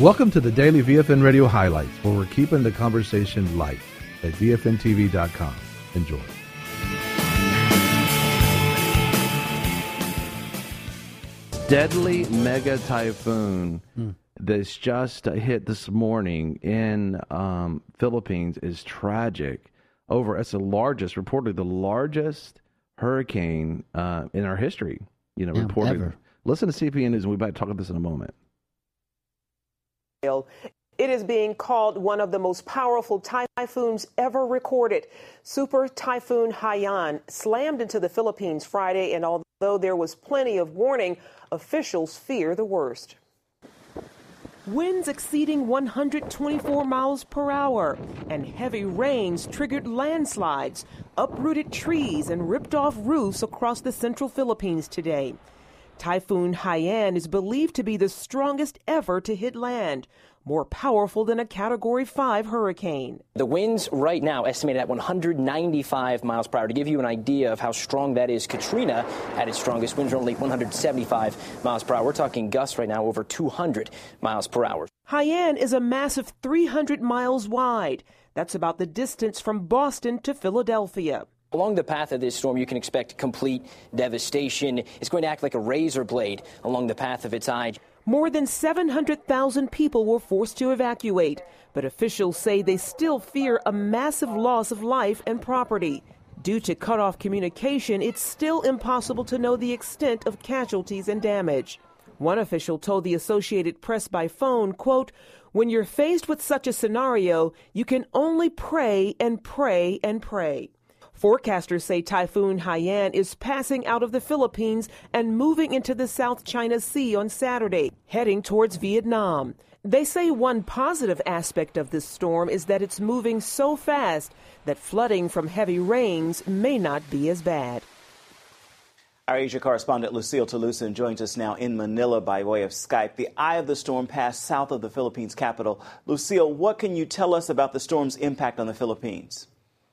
Welcome to the Daily VFN Radio Highlights, where we're keeping the conversation light at VFNTV.com. Enjoy. Deadly mega typhoon that's just hit this morning in Philippines is tragic. It's reportedly the largest hurricane in our history. Reported. Ever. Listen to CPN News, and we'll be back to talk about this in a moment. It is being called one of the most powerful typhoons ever recorded. Super Typhoon Haiyan slammed into the Philippines Friday, and although there was plenty of warning, officials fear the worst. Winds exceeding 124 miles per hour and heavy rains triggered landslides, uprooted trees, and ripped off roofs across the central Philippines today. Typhoon Haiyan is believed to be the strongest ever to hit land, more powerful than a Category 5 hurricane. The winds right now estimated at 195 miles per hour. To give you an idea of how strong that is, Katrina at its strongest, winds are only 175 miles per hour. We're talking gusts right now over 200 miles per hour. Haiyan is a massive 300 miles wide. That's about the distance from Boston to Philadelphia. Along the path of this storm, you can expect complete devastation. It's going to act like a razor blade along the path of its eye. More than 700,000 people were forced to evacuate, but officials say they still fear a massive loss of life and property. Due to cut-off communication, it's still impossible to know the extent of casualties and damage. One official told the Associated Press by phone, quote, "When you're faced with such a scenario, you can only pray and pray and pray." Forecasters say Typhoon Haiyan is passing out of the Philippines and moving into the South China Sea on Saturday, heading towards Vietnam. They say one positive aspect of this storm is that it's moving so fast that flooding from heavy rains may not be as bad. Our Asia correspondent Lucille Toluson joins us now in Manila by way of Skype. The eye of the storm passed south of the Philippines capital. Lucille, what can you tell us about the storm's impact on the Philippines?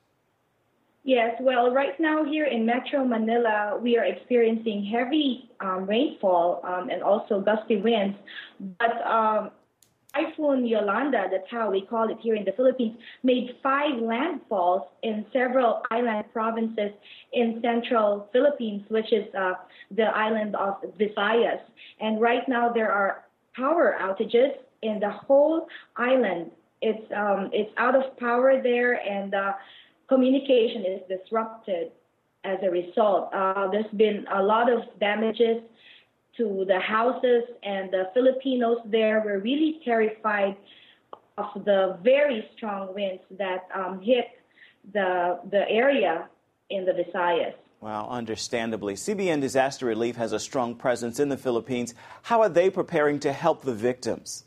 Yes, well, right now here in Metro Manila, we are experiencing heavy rainfall and also gusty winds. But Typhoon Yolanda, that's how we call it here in the Philippines, made 5 landfalls in several island provinces in central Philippines, which is the island of Visayas. And right now there are power outages in the whole island. It's out of power there, and communication is disrupted as a result. There's been a lot of damages to the houses, and the Filipinos there were really terrified of the very strong winds that hit the area in the Visayas. Wow, understandably. CBN Disaster Relief has a strong presence in the Philippines. How are they preparing to help the victims?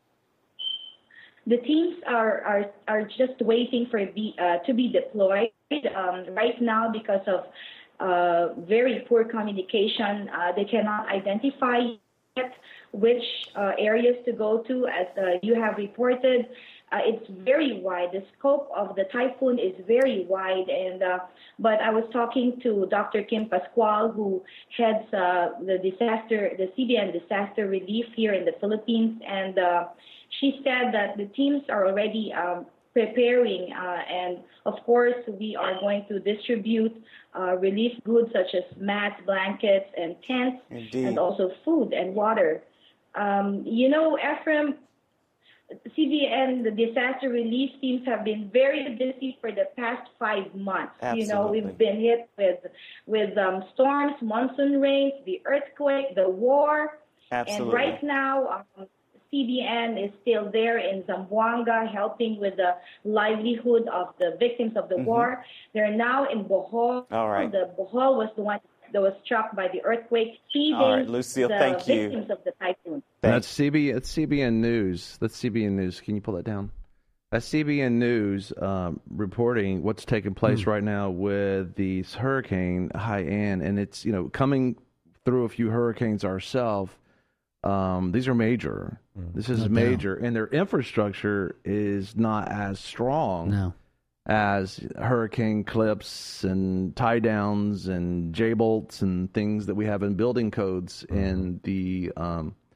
The teams are just waiting for to be deployed right now because of very poor communication. They cannot identify yet which areas to go to, as you have reported. It's very wide. The scope of the typhoon is very wide, and but I was talking to Dr. Kim Pascual, who heads the CBN Disaster Relief here in the Philippines, and she said that the teams are already preparing, and of course we are going to distribute relief goods such as mats, blankets, and tents. Indeed. And also food and water. Ephraim, CBN, the disaster relief teams have been very busy for the past 5 months. Absolutely. We've been hit with storms, monsoon rains, the earthquake, the war. Absolutely. And right now, CBN is still there in Zamboanga helping with the livelihood of the victims of the war. They're now in Bohol. All right. The Bohol was the one that was struck by the earthquake, feeding All right, Lucille, the thank you. victims of the typhoon. That's CBN News. That's CBN News. Can you pull that down? That's CBN News reporting what's taking place right now with the Hurricane Haiyan, and it's coming through a few hurricanes ourselves. These are major. This is major, and their infrastructure is not as strong as hurricane clips and tie downs and J bolts and things that we have in building codes in the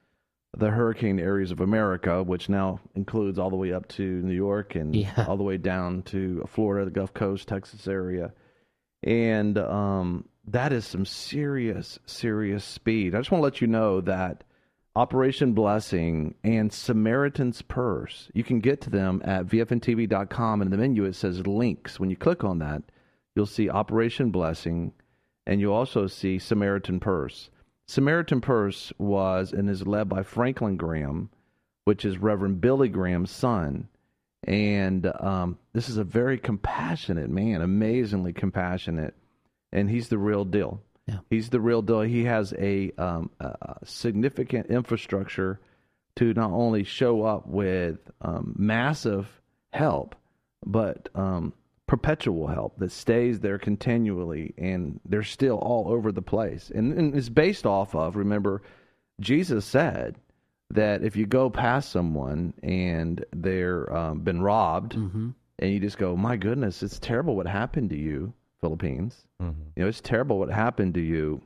the hurricane areas of America, which now includes all the way up to New York and all the way down to Florida, the Gulf Coast, Texas area. And that is some serious, serious speed. I just want to let you know that Operation Blessing and Samaritan's Purse, you can get to them at vfntv.com, and in the menu it says links. When you click on that, you'll see Operation Blessing, and you'll also see Samaritan Purse. Samaritan Purse was and is led by Franklin Graham, which is Reverend Billy Graham's son. And this is a very compassionate man, amazingly compassionate, and he's the real deal. Yeah. He's the real deal. He has a significant infrastructure to not only show up with massive help, but perpetual help that stays there continually, and they're still all over the place. And it's based off of, remember, Jesus said that if you go past someone and they're been robbed, and you just go, my goodness, it's terrible what happened to you, Philippines. You know, it's terrible what happened to you,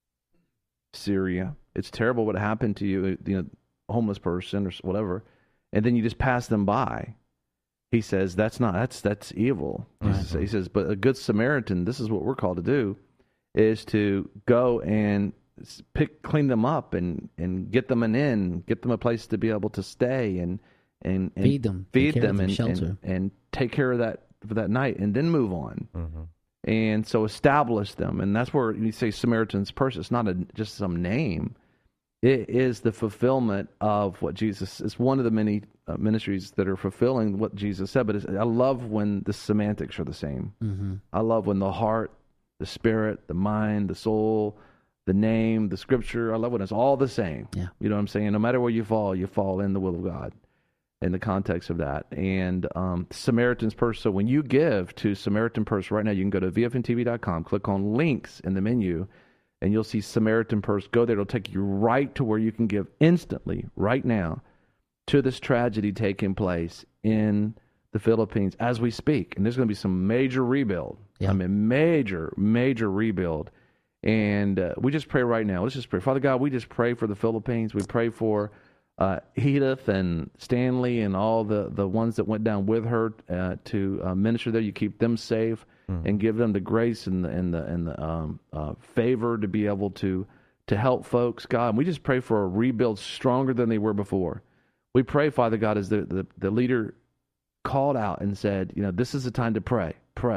Syria. It's terrible what happened to you, you know, homeless person or whatever. And then you just pass them by. He says, that's evil. He says, but a good Samaritan, this is what we're called to do, is to go and clean them up and get them an inn, get them a place to be able to stay and feed them and take care of that for that night, and then move on. And so establish them. And that's where you say Samaritan's Purse. It's not just some name. It is the fulfillment of what Jesus is. One of the many ministries that are fulfilling what Jesus said. But I love when the semantics are the same. I love when the heart, the spirit, the mind, the soul, the name, the scripture, I love when it's all the same. Yeah. You know what I'm saying? No matter where you fall in the will of God in the context of that. And Samaritan's Purse. So when you give to Samaritan Purse right now, you can go to vfntv.com, click on links in the menu, and you'll see Samaritan Purse. Go there. It'll take you right to where you can give instantly, right now, to this tragedy taking place in the Philippines as we speak. And there's going to be some major rebuild. Yeah. I mean, major, major rebuild. And we just pray right now. Let's just pray. Father God, we just pray for the Philippines. We pray for Edith and Stanley and all the ones that went down with her to minister there. You keep them safe and give them the grace and the favor to be able to help folks, God. And we just pray for a rebuild stronger than they were before. We pray, Father God, as the leader called out and said, you know, this is the time to pray.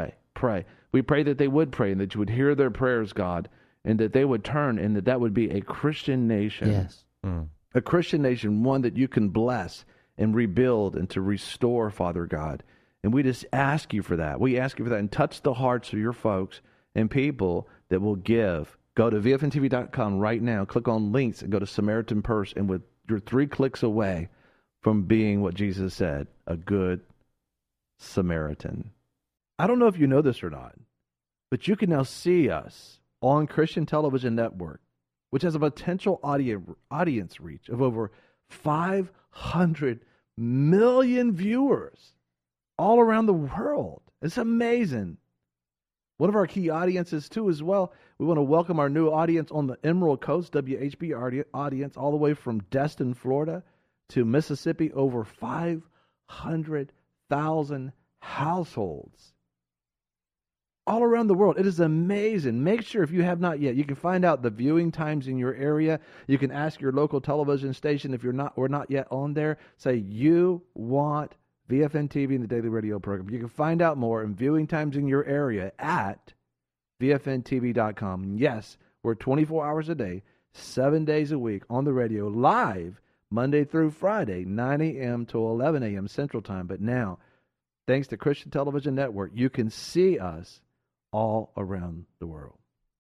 We pray that they would pray and that you would hear their prayers, God, and that they would turn and that would be a Christian nation. Yes. A Christian nation, one that you can bless and rebuild and to restore, Father God. And we just ask you for that. We ask you for that, and touch the hearts of your folks and people that will give. Go to vfntv.com right now, click on links, and go to Samaritan Purse, and with you're 3 clicks away from being what Jesus said, a good Samaritan. I don't know if you know this or not, but you can now see us on Christian Television Network, which has a potential audience reach of over 500 million viewers all around the world. It's amazing. One of our key audiences, too, as well. We want to welcome our new audience on the Emerald Coast, WHB audience, all the way from Destin, Florida, to Mississippi. Over 500,000 households all around the world. It is amazing. Make sure, if you have not yet, you can find out the viewing times in your area. You can ask your local television station if we're not yet on there. Say you want VFN TV and the Daily Radio program. You can find out more and viewing times in your area at VFNTV.com. Yes, we're 24 hours a day, 7 days a week on the radio, live Monday through Friday, 9 a.m. to 11 a.m. Central Time. But now, thanks to Christian Television Network, you can see us all around the world.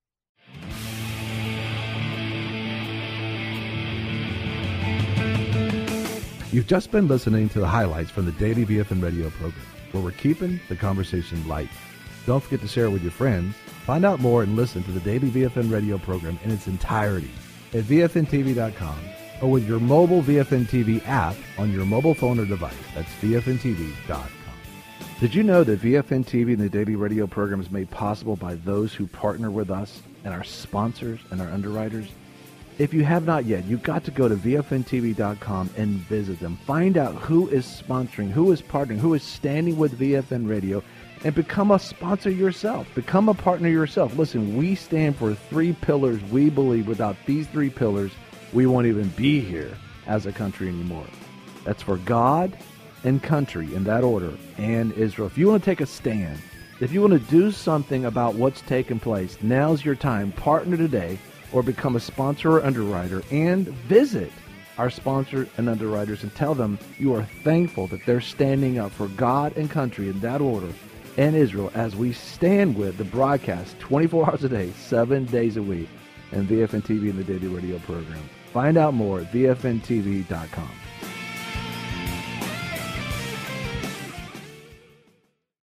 You've just been listening to the highlights from the Daily VFN Radio program, where we're keeping the conversation light. Don't forget to share it with your friends. Find out more and listen to the Daily VFN Radio program in its entirety at VFNTV.com or with your mobile VFN TV app on your mobile phone or device. That's VFNTV.com. Did you know that VFN TV and the Daily Radio program is made possible by those who partner with us and our sponsors and our underwriters? If you have not yet, you've got to go to VFNTV.com and visit them. Find out who is sponsoring, who is partnering, who is standing with VFN Radio, and become a sponsor yourself. Become a partner yourself. Listen, we stand for 3 pillars. We believe without these 3 pillars, we won't even be here as a country anymore. That's for God and country, in that order, and Israel. If you want to take a stand, if you want to do something about what's taking place, now's your time. Partner today or become a sponsor or underwriter, and visit our sponsors and underwriters and tell them you are thankful that they're standing up for God and country in that order and Israel as we stand with the broadcast 24 hours a day, 7 days a week, and VFN TV and the Daily Radio program. Find out more at VFNTV.com.